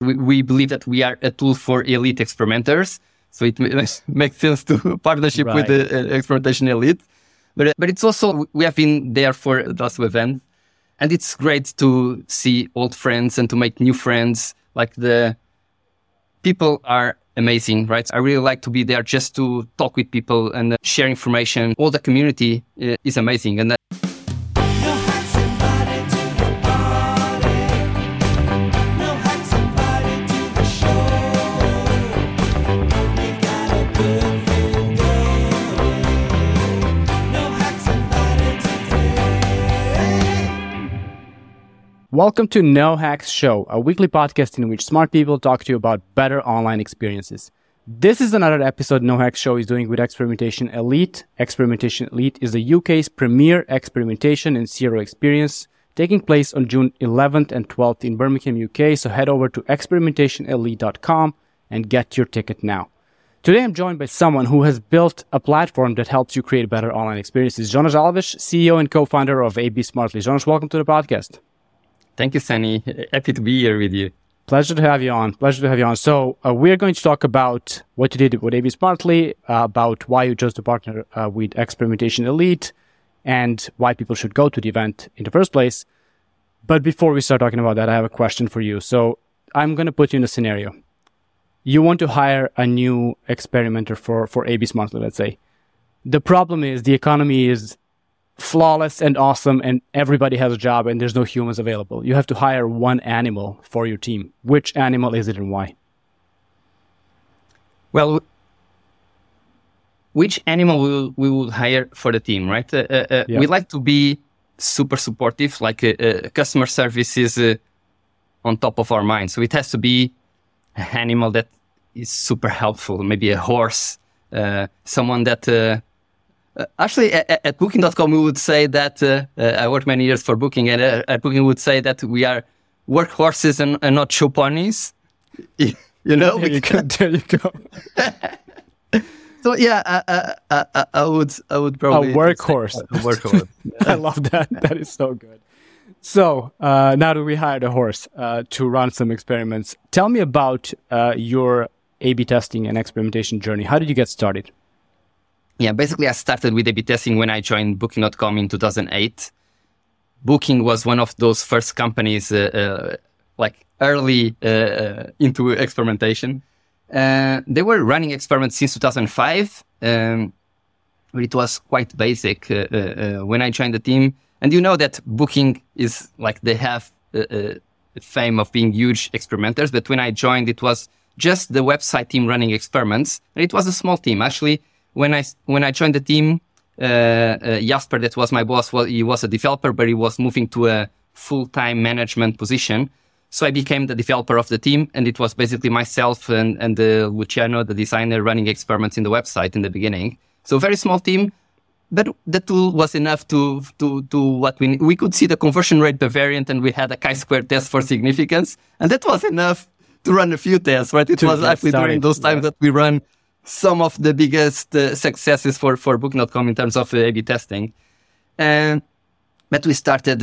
we believe that we are a tool for elite experimenters. So it makes sense to partnership with the experimentation elite. But it's also, we have been there for those events. And it's great to see old friends and to make new friends. Like the people are amazing, right? I really like to be there just to talk with people and share information. All the community is amazing. And Welcome to No Hacks Show, a weekly podcast in which smart people talk to you about better online experiences. This is another episode No Hacks Show is doing with Experimentation Elite. Experimentation Elite is the UK's premier experimentation and CRO experience, taking place on June 11th and 12th in Birmingham, UK. So head over to experimentationelite.com and get your ticket now. Today I'm joined by someone who has built a platform that helps you create better online experiences. Jonas Alves, CEO and co-founder of AB Smartly. Jonas, welcome to the podcast. Thank you, Sunny. Happy to be here with you. Pleasure to have you on. So we're going to talk about what you did with AB Smartly, about why you chose to partner with Experimentation Elite, and why people should go to the event in the first place. But before we start talking about that, I have a question for you. So I'm going to put you in a scenario. You want to hire a new experimenter for AB Smartly, let's say. The problem is the economy is flawless and awesome and everybody has a job and there's no humans available. You have to hire one animal for your team. Which animal is it and why? Well, which animal we will hire for the team, right? We like to be super supportive, like customer service is on top of our mind. So it has to be an animal that is super helpful, maybe a horse, someone that... Actually, at Booking.com, we would say that I worked many years for Booking, and at Booking, we would say that we are workhorses and not show ponies. You know? There you go. So, yeah, I would probably... A workhorse. A workhorse. I love that. That is so good. So, now that we hired a horse to run some experiments, tell me about your A/B testing and experimentation journey. How did you get started? Yeah, basically I started with A/B testing when I joined Booking.com in 2008. Booking was one of those first companies like early into experimentation. They were running experiments since 2005, but it was quite basic when I joined the team. And you know that Booking is like they have fame of being huge experimenters, but when I joined it was just the website team running experiments. And it was a small team. Actually, when I joined the team, Jasper, that was my boss, he was a developer, but he was moving to a full-time management position. So I became the developer of the team, and it was basically myself and Luciano, the designer, running experiments in the website in the beginning. So very small team, but the tool was enough to what we could see the conversion rate per variant, and we had a chi-square test for significance, and that was enough to run a few tests, right? It was actually during those times that we run some of the biggest successes for Booking.com in terms of A/B testing. But we started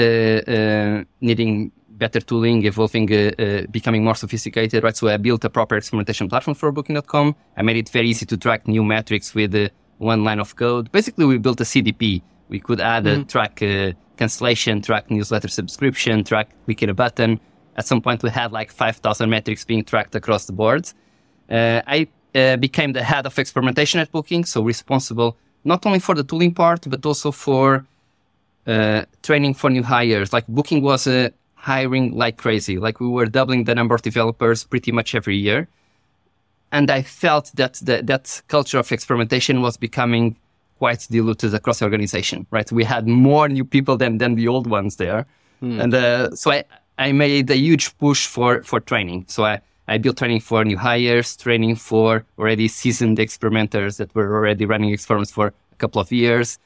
needing better tooling, evolving, becoming more sophisticated, right? So I built a proper experimentation platform for Booking.com. I made it very easy to track new metrics with one line of code. Basically, we built a CDP. We could add track cancellation, track newsletter subscription, track click a button. At some point, we had like 5,000 metrics being tracked across the board. I became the head of experimentation at Booking, so responsible not only for the tooling part, but also for training for new hires. Like Booking was hiring like crazy. Like we were doubling the number of developers pretty much every year. And I felt that that culture of experimentation was becoming quite diluted across the organization, right? We had more new people than the old ones there. And so I made a huge push for training. So I built training for new hires, training for already seasoned experimenters that were already running experiments for a couple of years.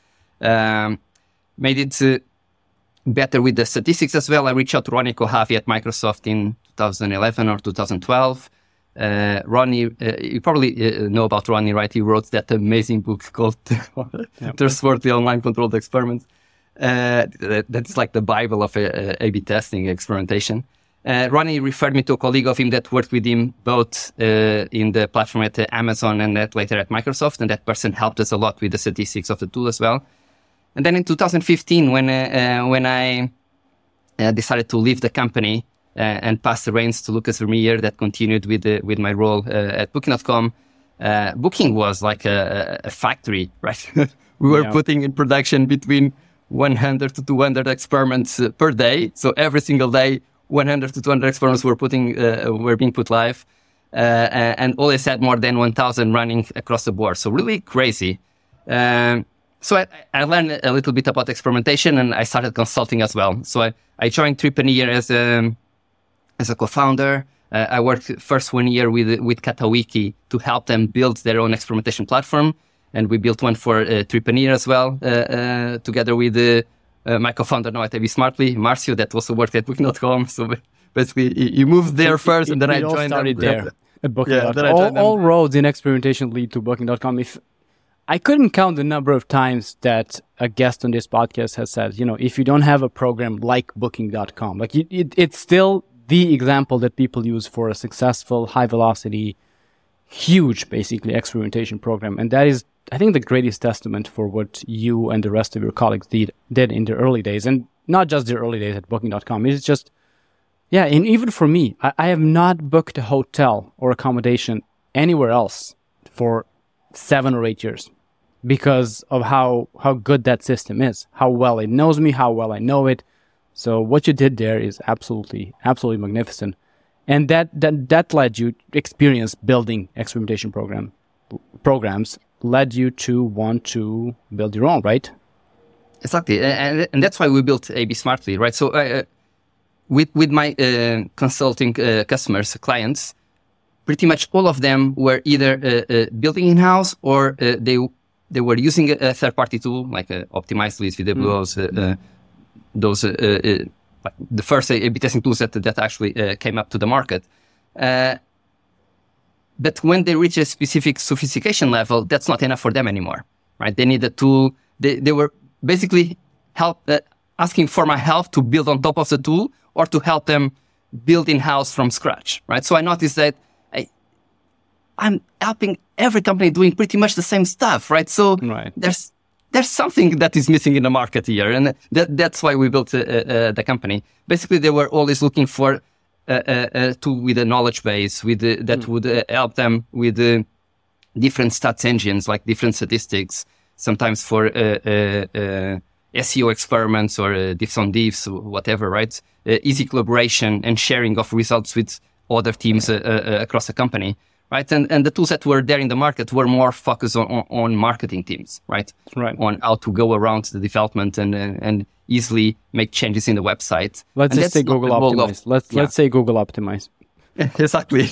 Made it better with the statistics as well. I reached out to Ronnie Kohavi at Microsoft in 2011 or 2012. Ronnie, you probably know about Ronnie, right? He wrote that amazing book called Trustworthy Online Controlled Experiments. That's like the Bible of A/B testing experimentation. Ronnie referred me to a colleague of him that worked with him both in the platform at Amazon and later at Microsoft, and that person helped us a lot with the statistics of the tool as well. And then in 2015, when I decided to leave the company and pass the reins to Lucas Vermeer, that continued with my role at Booking.com. Booking was like a factory, right? We were putting in production between 100 to 200 experiments per day. So every single day, 100 to 200 experiments were being put live, and always had more than 1,000 running across the board. So really crazy. So I learned a little bit about experimentation, and I started consulting as well. So I joined Tripanier as a co-founder. I worked first 1 year with Katawiki to help them build their own experimentation platform, and we built one for Tripanier as well, together with my co-founder now at AB Smartly, Marcio, that also worked at Booking.com. So basically, you moved there first, and then I joined started them. there at Booking.com. All roads in experimentation lead to Booking.com. If I couldn't count the number of times that a guest on this podcast has said, if you don't have a program like Booking.com, like it's still the example that people use for a successful, high-velocity, huge, basically, experimentation program. And that is, I think, the greatest testament for what you and the rest of your colleagues did in the early days. And not just the early days at Booking.com. It's just, and even for me, I have not booked a hotel or accommodation anywhere else for 7 or 8 years because of how good that system is, how well it knows me, how well I know it. So what you did there is absolutely magnificent. And that led you experience building experimentation programs led you to want to build your own, right? Exactly. And that's why we built AB Smartly, right? So with my consulting customers, clients, pretty much all of them were either building in-house or they were using a third-party tool like Optimizely, VWOs, those like the first A/B testing tools that actually came up to the market. But when they reach a specific sophistication level, that's not enough for them anymore, right? They need a tool. They were basically asking for my help to build on top of the tool or to help them build in-house from scratch, right? So I noticed that I'm helping every company doing pretty much the same stuff, right? So there's something that is missing in the market here, and that's why we built the company. Basically, they were always looking for a tool with a knowledge base, that would help them with different stats engines, like different statistics, sometimes for SEO experiments or diffs on diffs, whatever, right? Easy collaboration and sharing of results with other teams across the company. Right, and the tools that were there in the market were more focused on marketing teams, right? On how to go around the development and easily make changes in the website. Let's just say Google Optimize. Let's say Google Optimize. Exactly.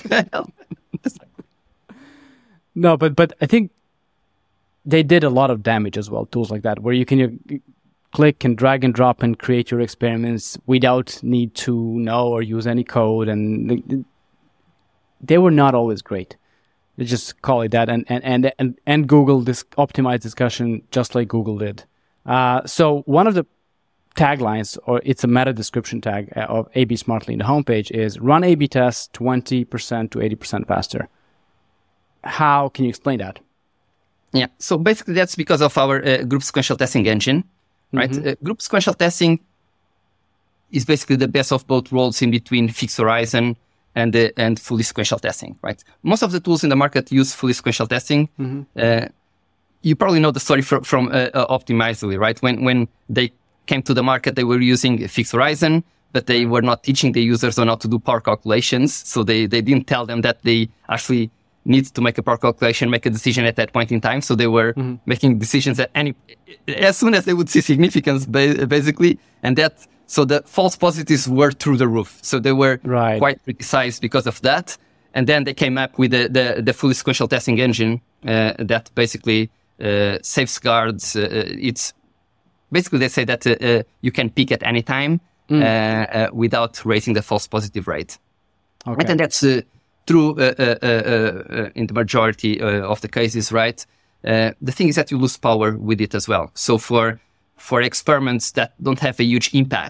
No, but I think they did a lot of damage as well. Tools like that, where you can click and drag and drop and create your experiments without need to know or use any code, and they were not always great. Let's just call it that. And Google this optimized discussion just like Google did. So one of the taglines, or it's a meta description tag of AB Smartly in the homepage, is run A/B tests 20% to 80% faster. How can you explain that? Yeah. So basically that's because of our group sequential testing engine, right? Mm-hmm. Group sequential testing is basically the best of both worlds in between fixed horizon and fully sequential testing, right? Most of the tools in the market use fully sequential testing. Mm-hmm. You probably know the story from Optimizely, right? When they came to the market, they were using fixed horizon, but they were not teaching the users on how to do power calculations. So they didn't tell them that they actually need to make a power calculation, make a decision at that point in time. So they were making decisions as soon as they would see significance, basically, so the false positives were through the roof. So they were quite criticized because of that. And then they came up with the fully sequential testing engine that basically safeguards. It's basically, they say that you can peak at any time without raising the false positive rate. Okay. And that's true in the majority of the cases, right? The thing is that you lose power with it as well. So for experiments that don't have a huge impact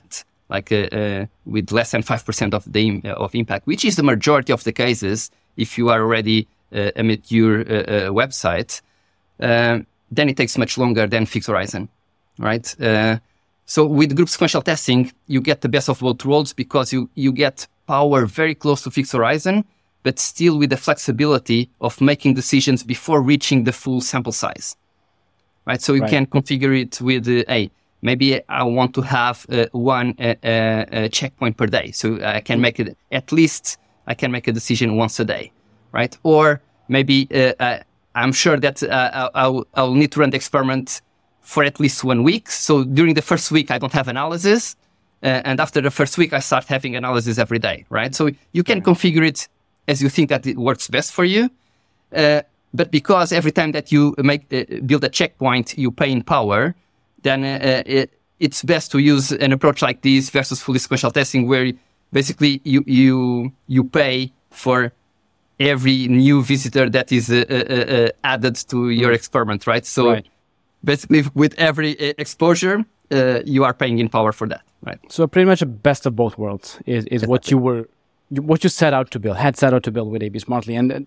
with less than 5% of impact, which is the majority of the cases. If you are already a mature website, then it takes much longer than fixed horizon, right? So with group sequential testing, you get the best of both worlds because you get power very close to fixed horizon, but still with the flexibility of making decisions before reaching the full sample size, right? So you can configure it with, maybe I want to have one checkpoint per day. So I can make it, at least I can make a decision once a day, right? Or maybe I'm sure that I'll need to run the experiment for at least 1 week. So during the first week, I don't have analysis. And after the first week, I start having analysis every day, right? So you can configure it as you think that it works best for you. But because every time that you build a checkpoint, you pay in power, then it's best to use an approach like this versus fully sequential testing, where basically you pay for every new visitor that is added to your experiment, right? So basically, with every exposure, you are paying in power for that, right? So pretty much a best of both worlds is what you set out to build, had set out to build with AB Smartly. And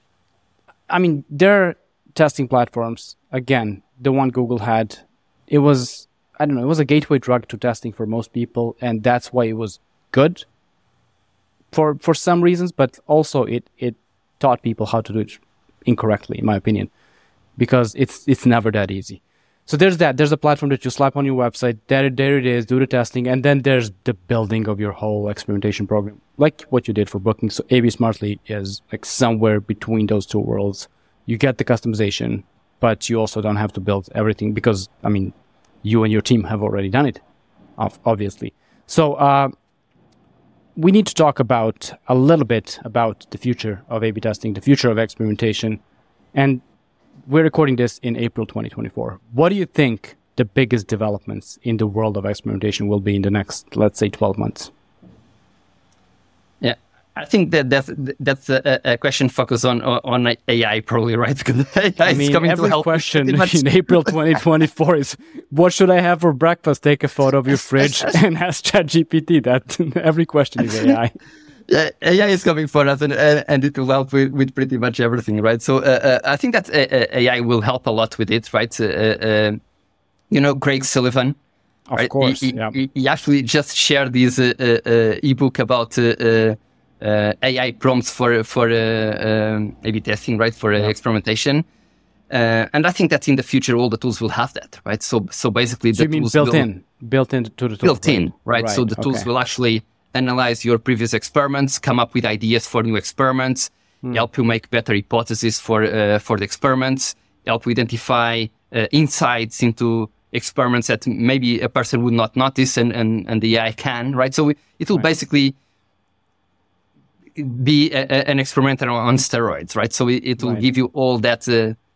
I mean, their testing platforms, again, the one Google had, it was, I don't know, it was a gateway drug to testing for most people. And that's why it was good for some reasons, but also it taught people how to do it incorrectly, in my opinion, because it's never that easy. So there's that. There's a platform that you slap on your website. There it is. Do the testing, and then there's the building of your whole experimentation program, like what you did for booking. So AB Smartly is like somewhere between those two worlds. You get the customization, but you also don't have to build everything because, I mean, you and your team have already done it, obviously. So we need to talk a little bit about the future of A/B testing, the future of experimentation, and we're recording this in April 2024. What do you think the biggest developments in the world of experimentation will be in the next, let's say, 12 months? Yeah, I think that's a question focused on AI, probably, right? Because AI is coming every to help. Question in April 2024 is, what should I have for breakfast? Take a photo of your fridge and ask ChatGPT that. Every question is AI. Yeah, AI is coming for us, and it will help with pretty much everything, right? So I think that AI will help a lot with it, right? Greg Sullivan, of right? course, he actually just shared this ebook about AI prompts for A/B testing, right? For experimentation, and I think that in the future all the tools will have that, right? So basically, so you mean built into the tool, built in, right? So the tools will actually analyze your previous experiments, come up with ideas for new experiments, help you make better hypotheses for the experiments, help you identify insights into experiments that maybe a person would not notice and the AI can, right? So it will basically be an experimenter on steroids, right? So it will give you all that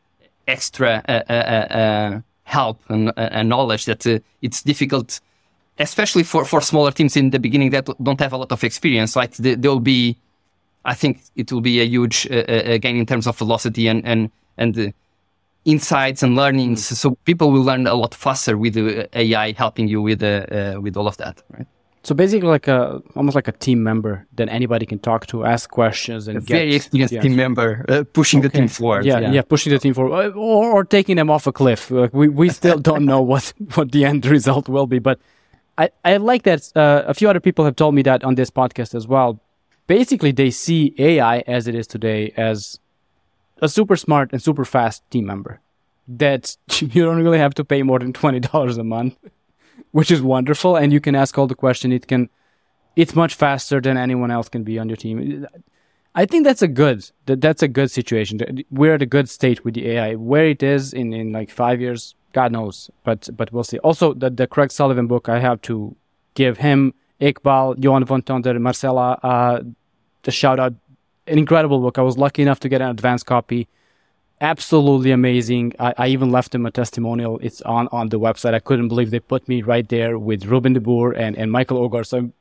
extra help and knowledge that it's difficult, especially for smaller teams in the beginning that don't have a lot of experience. Like there'll be, I think it will be a huge gain in terms of velocity and insights and learnings. So people will learn a lot faster with AI helping you with all of that, right? So basically, almost like a team member that anybody can talk to, ask questions, and very experienced team member pushing the team forward. Yeah, pushing the team forward, or taking them off a cliff. Like we still don't know what the end result will be, but I like that. A few other people have told me that on this podcast as well. Basically, they see AI as it is today as a super smart and super fast team member that you don't really have to pay more than $20 a month, which is wonderful. And you can ask all the question. It's much faster than anyone else can be on your team. I think that's a good situation. We're at a good state with the AI. Where it is in like 5 years, God knows, but we'll see. Also, the Craig Sullivan book, I have to give him, Iqbal, Johan von Tonder, Marcella, the shout out. An incredible book. I was lucky enough to get an advanced copy. Absolutely amazing. I even left him a testimonial. It's on the website. I couldn't believe they put me right there with Ruben de Boer and Michael Ogar. So I'm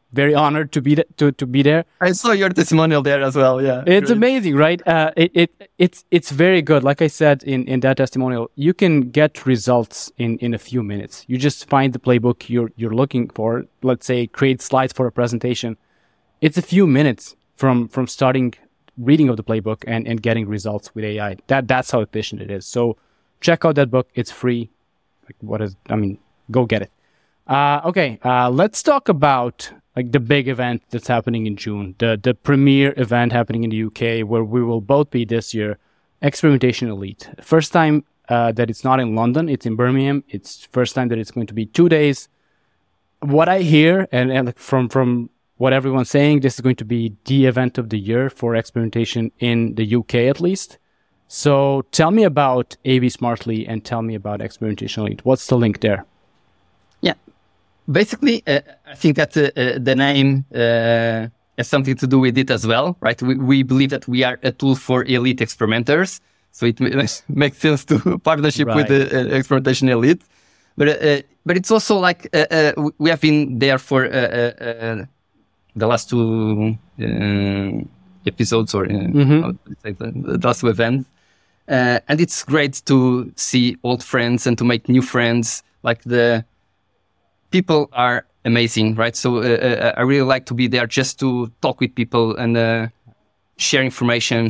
very honored to be there. I saw your testimonial there as well. Yeah, it's amazing, right? It's very good. Like I said in that testimonial, you can get results in a few minutes. You just find the playbook you're looking for. Let's say create slides for a presentation. It's a few minutes from starting reading of the playbook and getting results with AI. That's how efficient it is. So check out that book. It's free. Go get it. Okay, let's talk about like the big event that's happening in June, the premier event happening in the UK, where we will both be this year, Experimentation Elite. First time that it's not in London, it's in Birmingham. It's first time that it's going to be 2 days. What I hear, and from what everyone's saying, this is going to be the event of the year for experimentation in the UK at least. So tell me about AB Smartly and tell me about Experimentation Elite. What's the link there? Yeah. Basically, I think that the name has something to do with it as well, right? We believe that we are a tool for elite experimenters. So it makes sense to partnership with the Experimentation Elite. But it's also like we have been there for the last two episodes or the last two events. And it's great to see old friends and to make new friends. Like the people are amazing, right? So I really like to be there just to talk with people and share information,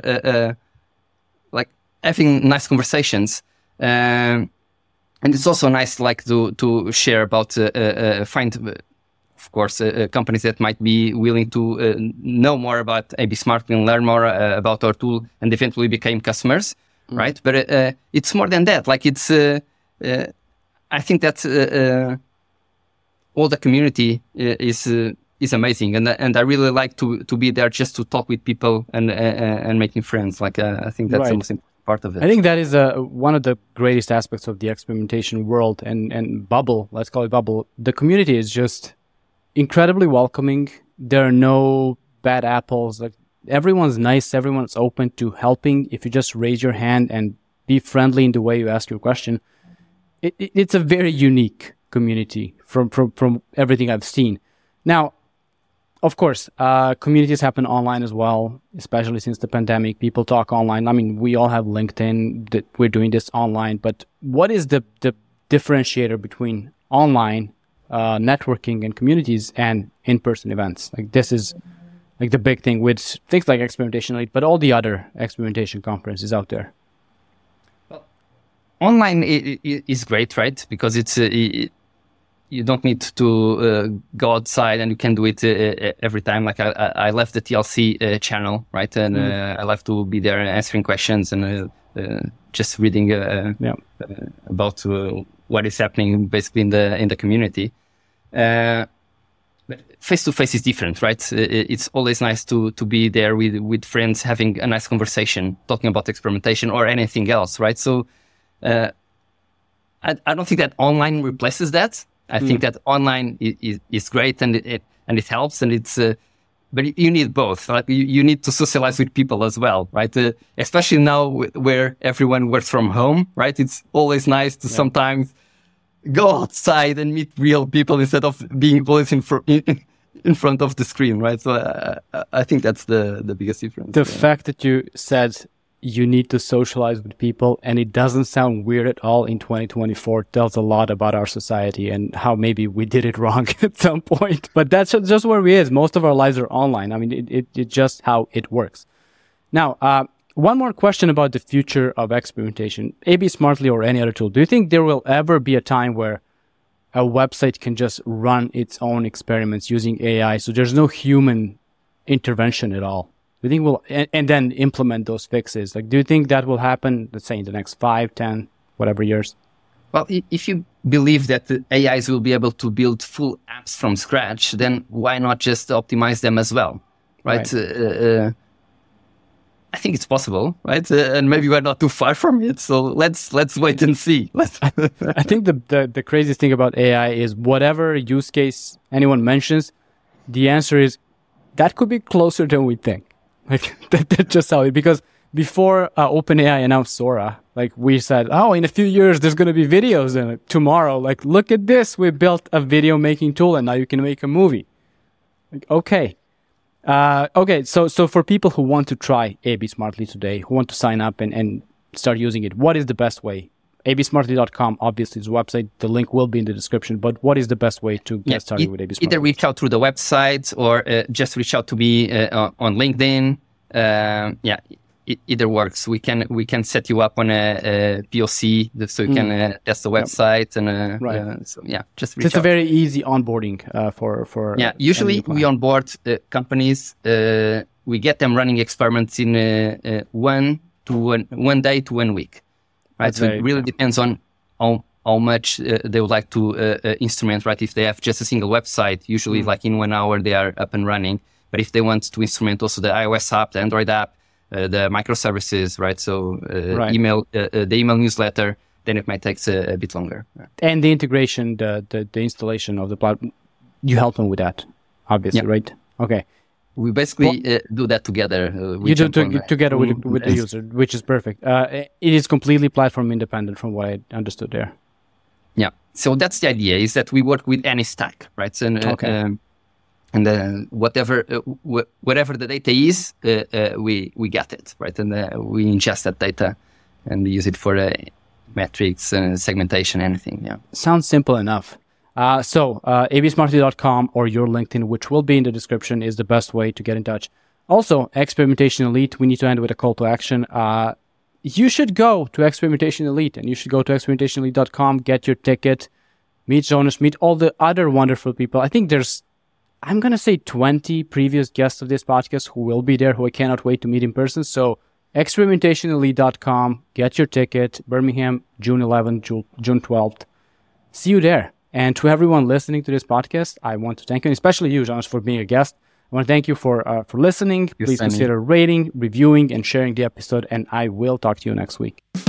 like having nice conversations. And it's also nice, like to share about find, of course, companies that might be willing to know more about AB Smartly and learn more about our tool and eventually become customers, right? But it's more than that. Like it's, I think that all the community is amazing, and I really like to be there just to talk with people and make new friends. Like I think that's the most important part of it. I think that is one of the greatest aspects of the experimentation world and bubble. Let's call it bubble. The community is just incredibly welcoming. There are no bad apples. Like everyone's nice. Everyone's open to helping. If you just raise your hand and be friendly in the way you ask your question, it's a very unique community from everything I've seen. Now, of course, communities happen online as well, especially since the pandemic. People talk online. I mean, we all have LinkedIn. That we're doing this online. But what is the differentiator between online networking and communities and in-person events? Like this is like the big thing with things like Experimentation Elite, but all the other experimentation conferences out there. Well, online is great, right? Because it's you don't need to go outside, and you can do it every time. Like I left the TLC channel, right, and I love to be there answering questions and just reading about what is happening basically in the community. But face to face is different, right? It's always nice to be there with friends, having a nice conversation, talking about experimentation or anything else, right? So I don't think that online replaces that. I think that online is great and it helps, and it's but you need both. Like you need to socialize with people as well, right? Especially now where everyone works from home, right? It's always nice to sometimes go outside and meet real people instead of being always in front of the screen, right? So I think that's the biggest difference. The fact that you said you need to socialize with people and it doesn't sound weird at all in 2024 tells a lot about our society and how maybe we did it wrong at some point. But that's just where we is. Most of our lives are online. I mean, it's just how it works. Now, one more question about the future of experimentation. AB Smartly or any other tool. Do you think there will ever be a time where a website can just run its own experiments using AI? So there's no human intervention at all. Do you think we'll, and then implement those fixes? Like, do you think that will happen, let's say in the next 5, 10, whatever years? Well, if you believe that the AIs will be able to build full apps from scratch, then why not just optimize them as well, right? I think it's possible, right? And maybe we're not too far from it. So let's wait and see. I think the craziest thing about AI is whatever use case anyone mentions, the answer is that could be closer than we think. Like that's just how it, because before OpenAI announced Sora, like we said, oh, in a few years, there's going to be videos in it. Tomorrow, like, look at this. We built a video making tool and now you can make a movie. Okay. Okay. So for people who want to try AB Smartly today, who want to sign up and start using it, what is the best way? absmartly.com obviously is the website. The link will be in the description. But what is the best way to get started with AB Smartly? Either reach out through the website or just reach out to me on LinkedIn. Either works. We can set you up on a POC so you can test the website and just reach out. It's a very easy onboarding for usually we onboard companies. We get them running experiments in 1 day to 1 week, right? So it really depends on how much they would like to instrument, right? If they have just a single website, usually like in 1 hour they are up and running. But if they want to instrument also the iOS app, the Android app, the microservices, right? So the email newsletter, then it might take a bit longer. And the integration, the installation of the platform, you help them with that, obviously, right? Okay. We basically do that together. You do together with the user, which is perfect. It is completely platform independent from what I understood there. Yeah. So that's the idea, is that we work with any stack, right? So, and whatever the data is, we get it, right? And we ingest that data and use it for metrics, segmentation, anything. Yeah. Sounds simple enough. So absmartly.com or your LinkedIn, which will be in the description, is the best way to get in touch. Also, Experimentation Elite, we need to end with a call to action. You should go to Experimentation Elite, and you should go to experimentationelite.com, get your ticket, meet Jonas, meet all the other wonderful people. I think there's, I'm going to say 20 previous guests of this podcast who will be there, who I cannot wait to meet in person. So experimentationelite.com, get your ticket, Birmingham, June 11th, June 12th. See you there. And to everyone listening to this podcast, I want to thank you, and especially you, Jonas, for being a guest. I want to thank you for listening. Please consider rating, reviewing, and sharing the episode, and I will talk to you next week.